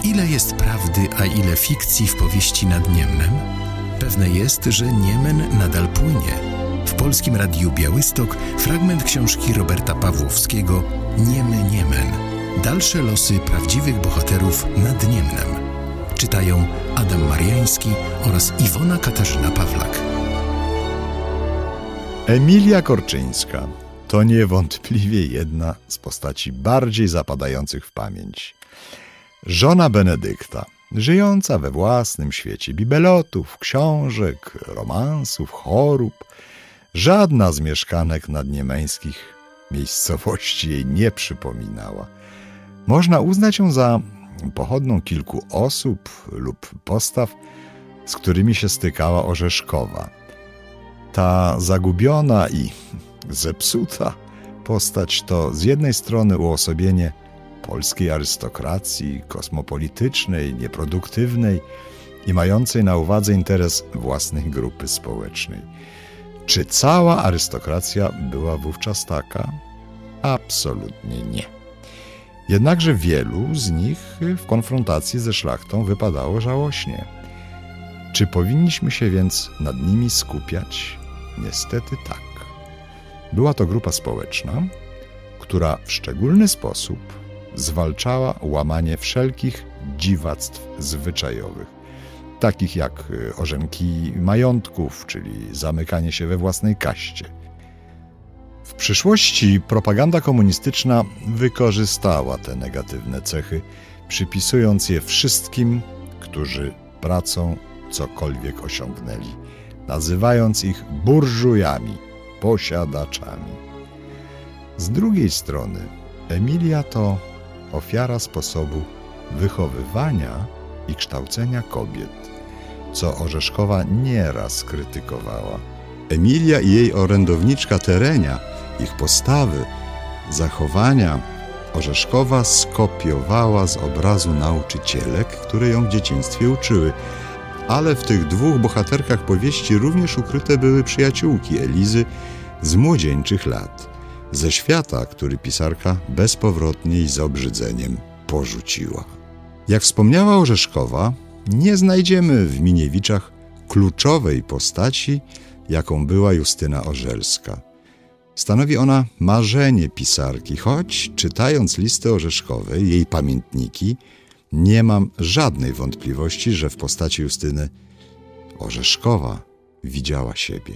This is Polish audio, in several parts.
Ile jest prawdy, a ile fikcji w powieści Nad Niemnem? Pewne jest, że Niemen nadal płynie. W Polskim Radiu Białystok fragment książki Roberta Pawłowskiego Niemy Niemen. Dalsze losy prawdziwych bohaterów Nad Niemnem. Czytają Adam Mariański oraz Iwona Katarzyna Pawlak. Emilia Korczyńska to niewątpliwie jedna z postaci bardziej zapadających w pamięć. Żona Benedykta, żyjąca we własnym świecie bibelotów, książek, romansów, chorób. Żadna z mieszkanek nadniemeńskich miejscowości jej nie przypominała. Można uznać ją za pochodną kilku osób lub postaw, z którymi się stykała Orzeszkowa. Ta zagubiona i zepsuta postać to z jednej strony uosobienie polskiej arystokracji kosmopolitycznej, nieproduktywnej i mającej na uwadze interes własnej grupy społecznej. Czy cała arystokracja była wówczas taka? Absolutnie nie. Jednakże wielu z nich w konfrontacji ze szlachtą wypadało żałośnie. Czy powinniśmy się więc nad nimi skupiać? Niestety tak. Była to grupa społeczna, która w szczególny sposób zwalczała łamanie wszelkich dziwactw zwyczajowych, takich jak orzenki majątków, czyli zamykanie się we własnej kaście. W przyszłości propaganda komunistyczna wykorzystała te negatywne cechy, przypisując je wszystkim, którzy pracą cokolwiek osiągnęli, nazywając ich burżujami, posiadaczami. Z drugiej strony Emilia to ofiara sposobu wychowywania i kształcenia kobiet, co Orzeszkowa nieraz krytykowała. Emilia i jej orędowniczka Terenia, ich postawy, zachowania Orzeszkowa skopiowała z obrazu nauczycielek, które ją w dzieciństwie uczyły. Ale w tych dwóch bohaterkach powieści również ukryte były przyjaciółki Elizy z młodzieńczych lat, ze świata, który pisarka bezpowrotnie i z obrzydzeniem porzuciła. Jak wspomniała Orzeszkowa, nie znajdziemy w Miniewiczach kluczowej postaci, jaką była Justyna Orzelska. Stanowi ona marzenie pisarki, choć czytając listy Orzeszkowej, jej pamiętniki, nie mam żadnej wątpliwości, że w postaci Justyny Orzeszkowa widziała siebie.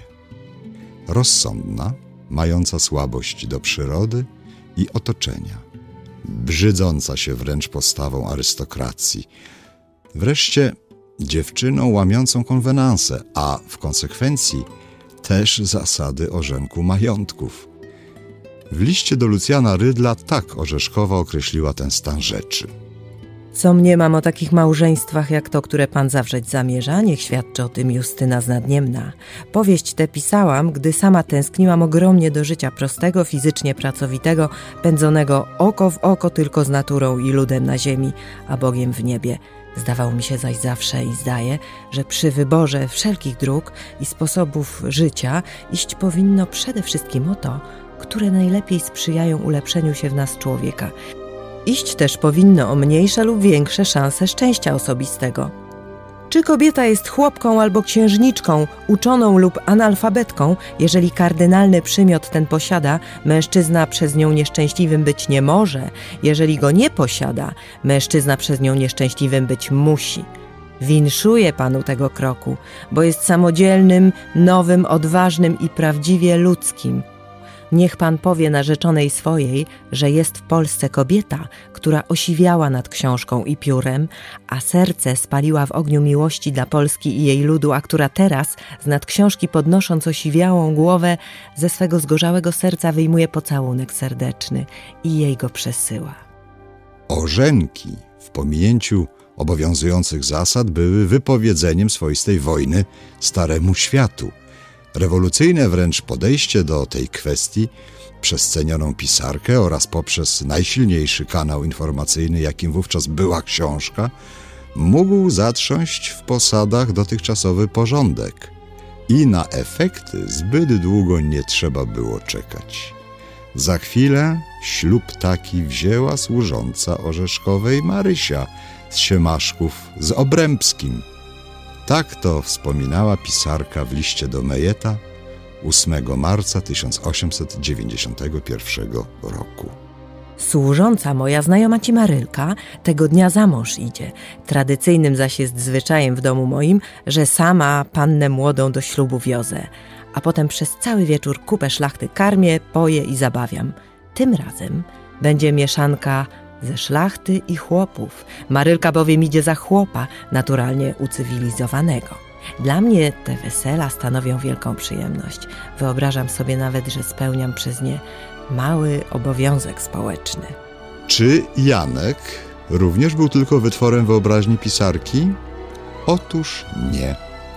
Rozsądna, mająca słabość do przyrody i otoczenia, brzydząca się wręcz postawą arystokracji, wreszcie dziewczyną łamiącą konwenansę, a w konsekwencji też zasady orzenku majątków. W liście do Lucjana Rydla tak Orzeszkowa określiła ten stan rzeczy. Co mniemam o takich małżeństwach jak to, które pan zawrzeć zamierza, niech świadczy o tym Justyna z Nadniemna. Powieść tę pisałam, gdy sama tęskniłam ogromnie do życia prostego, fizycznie pracowitego, pędzonego oko w oko tylko z naturą i ludem na ziemi, a Bogiem w niebie. Zdawało mi się zaś zawsze i zdaje, że przy wyborze wszelkich dróg i sposobów życia iść powinno przede wszystkim o to, które najlepiej sprzyjają ulepszeniu się w nas człowieka. Iść też powinno o mniejsze lub większe szanse szczęścia osobistego. Czy kobieta jest chłopką albo księżniczką, uczoną lub analfabetką, jeżeli kardynalny przymiot ten posiada, mężczyzna przez nią nieszczęśliwym być nie może, jeżeli go nie posiada, mężczyzna przez nią nieszczęśliwym być musi. Winszuję panu tego kroku, bo jest samodzielnym, nowym, odważnym i prawdziwie ludzkim. Niech pan powie narzeczonej swojej, że jest w Polsce kobieta, która osiwiała nad książką i piórem, a serce spaliła w ogniu miłości dla Polski i jej ludu, a która teraz, z nad książki podnosząc osiwiałą głowę, ze swego zgorzałego serca wyjmuje pocałunek serdeczny i jej go przesyła. Orzenki w pominięciu obowiązujących zasad były wypowiedzeniem swoistej wojny staremu światu. Rewolucyjne wręcz podejście do tej kwestii przez cenioną pisarkę oraz poprzez najsilniejszy kanał informacyjny, jakim wówczas była książka, mógł zatrząść w posadach dotychczasowy porządek. I na efekty zbyt długo nie trzeba było czekać. Za chwilę ślub taki wzięła służąca Orzeszkowej Marysia z Siemaszków z Obrębskim. Tak to wspominała pisarka w liście do Mejeta 8 marca 1891 roku. Służąca moja znajoma ci Marylka tego dnia za mąż idzie. Tradycyjnym zaś jest zwyczajem w domu moim, że sama pannę młodą do ślubu wiozę, a potem przez cały wieczór kupę szlachty karmię, poję i zabawiam. Tym razem będzie mieszanka ze szlachty i chłopów. Marylka bowiem idzie za chłopa, naturalnie ucywilizowanego. Dla mnie te wesela stanowią wielką przyjemność. Wyobrażam sobie nawet, że spełniam przez nie mały obowiązek społeczny. Czy Janek również był tylko wytworem wyobraźni pisarki? Otóż nie.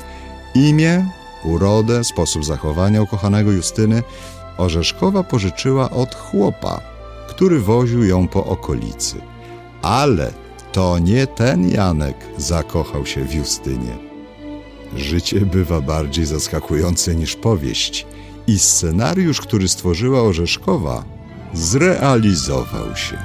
Imię, urodę, sposób zachowania ukochanego Justyny Orzeszkowa pożyczyła od chłopa, który woził ją po okolicy. Ale to nie ten Janek zakochał się w Justynie. Życie bywa bardziej zaskakujące niż powieść i scenariusz, który stworzyła Orzeszkowa, zrealizował się.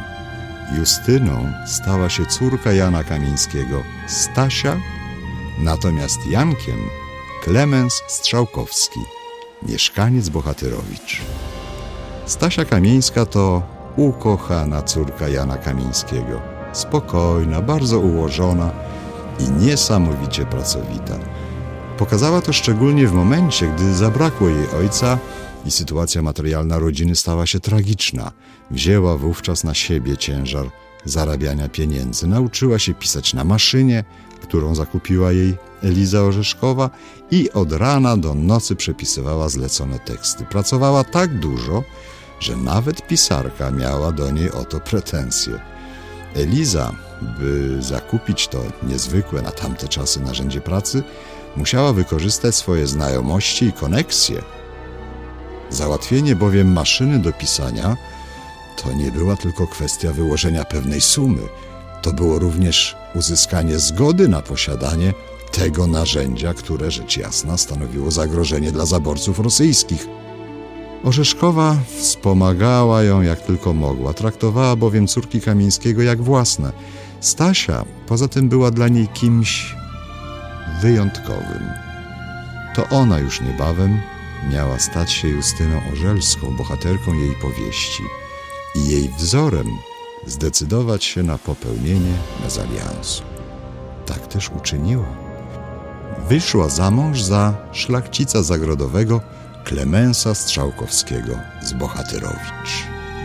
Justyną stała się córka Jana Kamińskiego, Stasia, natomiast Jankiem Klemens Strzałkowski, mieszkaniec Bohatyrowicz. Stasia Kamińska to ukochana córka Jana Kamińskiego, spokojna, bardzo ułożona i niesamowicie pracowita. Pokazała to szczególnie w momencie, gdy zabrakło jej ojca i sytuacja materialna rodziny stała się tragiczna. Wzięła wówczas na siebie ciężar zarabiania pieniędzy. Nauczyła się pisać na maszynie, którą zakupiła jej Eliza Orzeszkowa, i od rana do nocy przepisywała zlecone teksty. Pracowała tak dużo, że nawet pisarka miała do niej o to pretensje. Eliza, by zakupić to niezwykłe na tamte czasy narzędzie pracy, musiała wykorzystać swoje znajomości i koneksje. Załatwienie bowiem maszyny do pisania to nie była tylko kwestia wyłożenia pewnej sumy. To było również uzyskanie zgody na posiadanie tego narzędzia, które rzecz jasna stanowiło zagrożenie dla zaborców rosyjskich. Orzeszkowa wspomagała ją jak tylko mogła, traktowała bowiem córki Kamińskiego jak własne. Stasia poza tym była dla niej kimś wyjątkowym. To ona już niebawem miała stać się Justyną Orzelską, bohaterką jej powieści, i jej wzorem zdecydować się na popełnienie mezaliansu. Tak też uczyniła. Wyszła za mąż za szlachcica zagrodowego Klemensa Strzałkowskiego z Bohatyrowicz.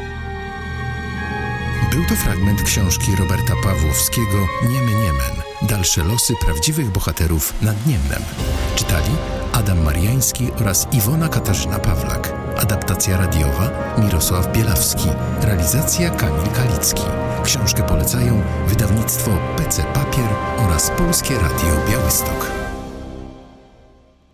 Był to fragment książki Roberta Pawłowskiego Niemy Niemen. Dalsze losy prawdziwych bohaterów nad Niemnem. Czytali Adam Mariański oraz Iwona Katarzyna Pawlak. Adaptacja radiowa Mirosław Bielawski. Realizacja Kamil Kalicki. Książkę polecają wydawnictwo PC Papier oraz Polskie Radio Białystok.